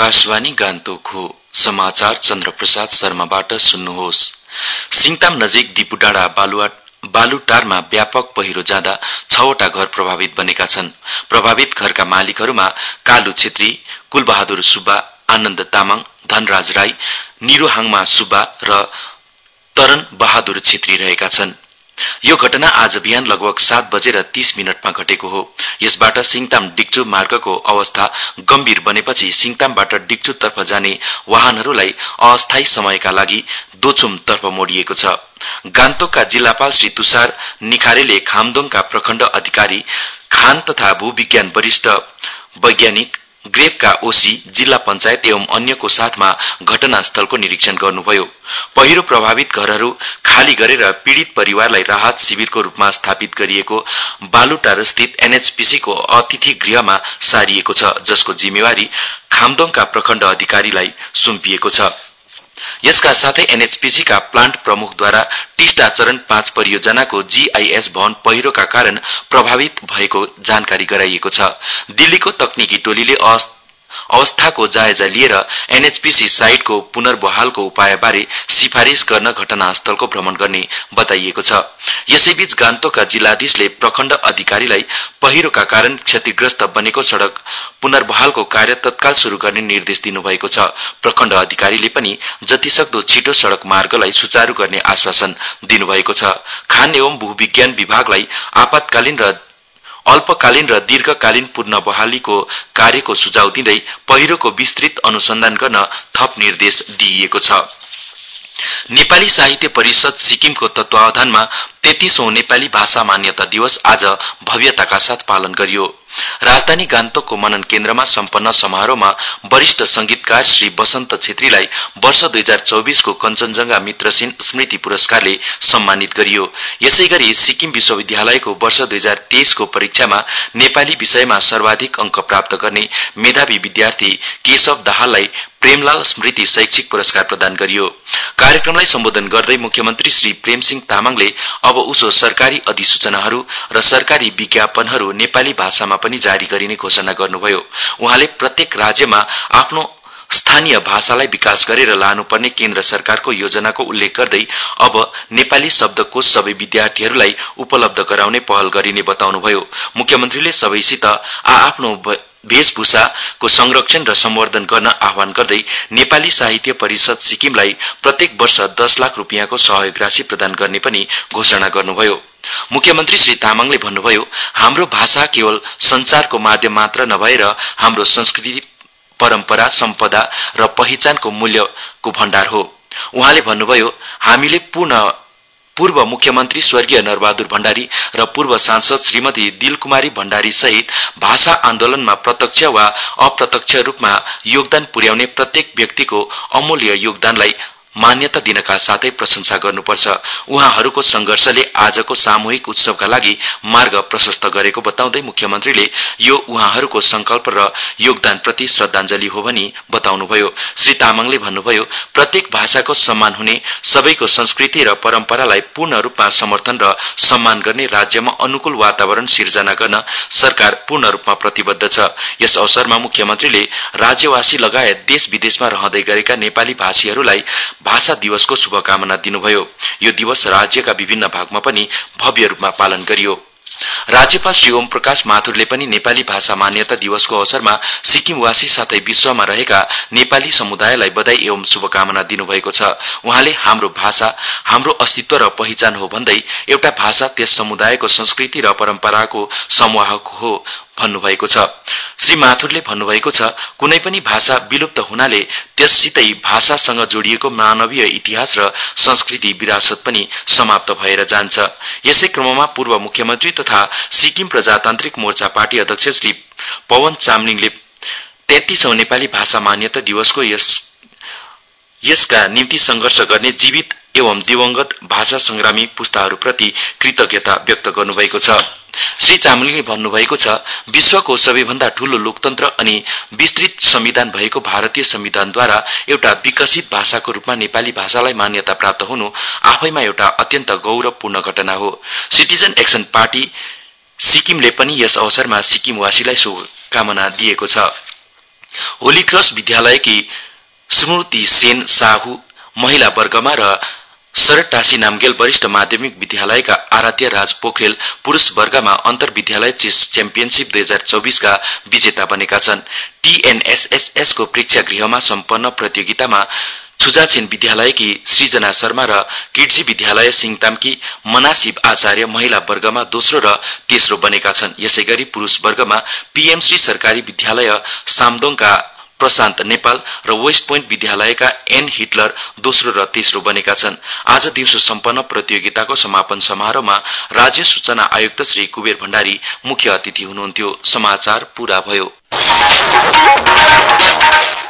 आकाशवाणी गान्तोक हो। समाचार चन्द्रप्रसाद शर्माबाट सुन्नुहोस्। सिङताम नजिक दिपुडाँडा बालुटारमा व्यापक पहिरो जाँदा 6 वटा घर प्रभावित बनेका छन्। प्रभावित घरका मालिकहरूमा कालु छेत्री, कुलबहादुर सुब्बा, आनन्द तामाङ, धनराज राई, निरोहाङमा सुब्बा र तरन बहादुर छेत्री रहेका छन्। यो घटना आज बिहान लगभग 7:30 घटेको हो। यसबाट सिङताम डिक्चु मार्गको अवस्था गम्भीर बनेपछि सिङतामबाट डिक्चुतर्फ जाने वाहनहरूलाई अस्थायी समयका लागि दोचुमतर्फ मोडिएको छ। गान्तोकका जिल्लापाल श्री तुषार निखारेले खामदोङका प्रखण्ड अधिकारी, खान तथा भूविज्ञान वरिष्ठ वैज्ञानिक, ग्रेफका ओसी, जिल्ला पञ्चायत एवं अन्यको साथमा घटनास्थलको निरीक्षण गर्नुभयो। पहिरो प्रभावित घरहरू खाली गरेर पीड़ित परिवारलाई राहत शिविरको रूपमा स्थापित गरिएको बालुटार स्थित एनएचपीसीको अतिथि गृहमा सारिएको छ, जसको जिम्मेवारी खामदोङका प्रखण्ड अधिकारीलाई सुम्पिएको छ। यसका साथै एनएचपीसीका प्लान्ट प्रमुखद्वारा टिस्टा चरण 5 परियोजनाको जीआईएस भवन पहिरोका कारण प्रभावित भएको जानकारी गराइएको छ। दिल्लीको तकनिकी टोलीले अवस्थाको जायजा लिएर एनएचपीसी साइटको पुनर्बहालको उपायबारे सिफारिश गर्न घटनास्थलको भ्रमण गर्ने बताइएको छ। यसैबीच गान्तोकका जिल्लाधीशले प्रखण्ड अधिकारीलाई पहिरोका कारण क्षतिग्रस्त बनेको सड़क पुनर्बहालको कार्य तत्काल शुरू गर्ने निर्देश दिनुभएको छ। प्रखण्ड अधिकारीले पनि जतिसक्दो छिटो सड़क मार्गलाई सुचारू गर्ने आश्वासन दिनुभएको छ। खान एवं भूविज्ञान विभागलाई आपतकालीन र अल्पकालीन र दीर्घकालीन पुनर्बहालीको कार्यको सुझाव दिँदै पहिरोको विस्तृत अनुसन्धान गर्न थप निर्देश दिइएको छ। नेपाली साहित्य परिषद सिक्किमको तत्वावधानमा 33औं नेपाली भाषा मान्यता दिवस आज भव्यताका साथ पालन गरियो। राजधानी गान्तोकको मनन केन्द्रमा सम्पन्न समारोहमा वरिष्ठ संगीतकार श्री बसन्त छेत्रीलाई वर्ष 2024 को कञ्चनजंघा मित्रसेन स्मृति पुरस्कारले सम्मानित गरियो। यसैगरी सिक्किम विश्वविद्यालयको वर्ष 2023 को परीक्षामा नेपाली विषयमा सर्वाधिक अंक प्राप्त गर्ने मेधावी विद्यार्थी केशव दाहाललाई प्रेमलाल स्मृति शैक्षिक पुरस्कार प्रदान गरियो। कार्यक्रमलाई सम्बोधन गर्दै मुख्यमन्त्री श्री प्रेमसिंह तामाङले अब उसो सरकारी अधिसूचनाहरू र सरकारी विज्ञापनहरू नेपाली भाषामा पनि जारी गरिने घोषणा गर्नुभयो। उहाँले प्रत्येक राज्यमा आफ्नो स्थानीय भाषालाई विकास गरेर लानुपर्ने केन्द्र सरकारको योजनाको उल्लेख गर्दै अब नेपाली शब्दकोश सबै विद्यार्थीहरूलाई उपलब्ध गराउने पहल गरिने बताउनुभयो। मुख्यमन्त्रीले सबैसित आफ्नो वेशभूषाको संरक्षण र सम्वर्धन गर्न आह्वान गर्दै नेपाली साहित्य परिषद सिक्किमलाई प्रत्येक वर्ष 10 लाख रुपियाँको सहयोग राशि प्रदान गर्ने पनि घोषणा गर्नुभयो। मुख्यमन्त्री श्री तामाङले भन्नुभयो, हाम्रो भाषा केवल सञ्चारको माध्यम मात्र नभएर हाम्रो संस्कृति, परम्परा, सम्पदा र पहिचानको मूल्यको भण्डार हो। उहाँले भन्नुभयो, हामीले पूर्व मुख्यमन्त्री स्वर्गीय नरबहादुर भण्डारी र पूर्व सांसद श्रीमती दिलकुमारी भण्डारी सहित भाषा आन्दोलनमा प्रत्यक्ष वा अप्रत्यक्ष रूपमा योगदान पुर्याउने प्रत्येक व्यक्तिको अमूल्य योगदानलाई मान्यता दिनका साथै प्रशंसा गर्नुपर्छ। उहाँहरूको संघर्षले आजको सामूहिक उत्सवका लागि मार्ग प्रशस्त गरेको बताउँदै मुख्यमन्त्रीले यो उहाँहरूको संकल्प र योगदानप्रति श्रद्धाञ्जली हो भनी बताउनुभयो। श्री तामाङले भन्नुभयो, प्रत्येक भाषाको सम्मान हुने, सबैको संस्कृति र परम्परालाई पूर्ण रूपमा समर्थन र सम्मान गर्ने राज्यमा अनुकूल वातावरण सिर्जना गर्न सरकार पूर्ण रूपमा प्रतिबद्ध छ। यस अवसरमा मुख्यमन्त्रीले राज्यवासी लगायत देश विदेशमा रहँदै गरेका नेपाली भाषीहरूलाई भाषा दिवसको शुभकामना दिनुभयो। यो दिवस राज्यका विभिन्न भागमा पनि भव्य रूपमा पालन गरियो। राज्यपाल श्री ओम प्रकाश माथुरले पनि नेपाली भाषा मान्यता दिवसको अवसरमा सिक्किमवासी साथै विश्वमा रहेका नेपाली समुदायलाई बधाई एवं शुभकामना दिनुभएको छ। उहाँले हाम्रो भाषा हाम्रो अस्तित्व र पहिचान हो भन्दै एउटा भाषा त्यस समुदायको संस्कृति र परम्पराको संवाहक हो भन्नुभएको छ। श्री माथुरले भन्नुभएको छ, कुनै पनि भाषा विलुप्त हुनाले त्यससितै भाषासँग जोडिएको मानवीय इतिहास र संस्कृति विरासत पनि समाप्त भएर जान्छ। यसै क्रममा पूर्व मुख्यमन्त्री तथा सिक्किम प्रजातान्त्रिक मोर्चा पार्टी अध्यक्ष श्री पवन चामलिङले 33औं नेपाली भाषा मान्यता दिवसको यसका निम्ति संघर्ष गर्ने जीवित एवं दिवंगत भाषा संग्रामी पुस्ताहरूप्रति कृतज्ञता व्यक्त गर्नुभएको छ। श्री चामलिङले भन्नुभएको छ, विश्वको सबैभन्दा ठूलो लोकतन्त्र अनि विस्तृत संविधान भएको भारतीय संविधानद्वारा एउटा विकसित भाषाको रूपमा नेपाली भाषालाई मान्यता प्राप्त हुनु आफैमा एउटा अत्यन्त गौरवपूर्ण घटना हो। सिटिजन एक्सन पार्टी सिक्किमले पनि यस अवसरमा सिक्किमवासीलाई शुभकामना दिएको छ। होली क्रस विद्यालयकी स्मृति सेन साहु महिला वर्गमा र सरटासी नामगेल वरिष्ठ माध्यमिक विद्यालयका आराध्य राज पोखरेल पुरुष वर्गमा अन्तर विद्यालय चेस च्याम्पियनशिप 2024 का विजेता बनेका छन्। टीएनएसएसएस को प्रेक्षागृहमा सम्पन्न प्रतियोगितामा छुजाछिन विद्यालयकी सृजना शर्मा र किड्जी विद्यालय सिङतामकी मनासिब आचार्य महिला वर्गमा दोस्रो र तेस्रो बनेका छन्। यसैगरी पुरुष वर्गमा पीएमश्री सरकारी विद्यालय सामदोङका प्रशान्त नेपाल र वेस्ट पोइन्ट विद्यालयका एन हिटलर दोस्रो र तेस्रो बनेका छन्। आज दिउँसो सम्पन्न प्रतियोगिताको समापन समारोहमा राज्य सूचना आयुक्त श्री कुबेर भण्डारी मुख्य अतिथि हुनुहुन्थ्यो। समाचार पूरा भयो।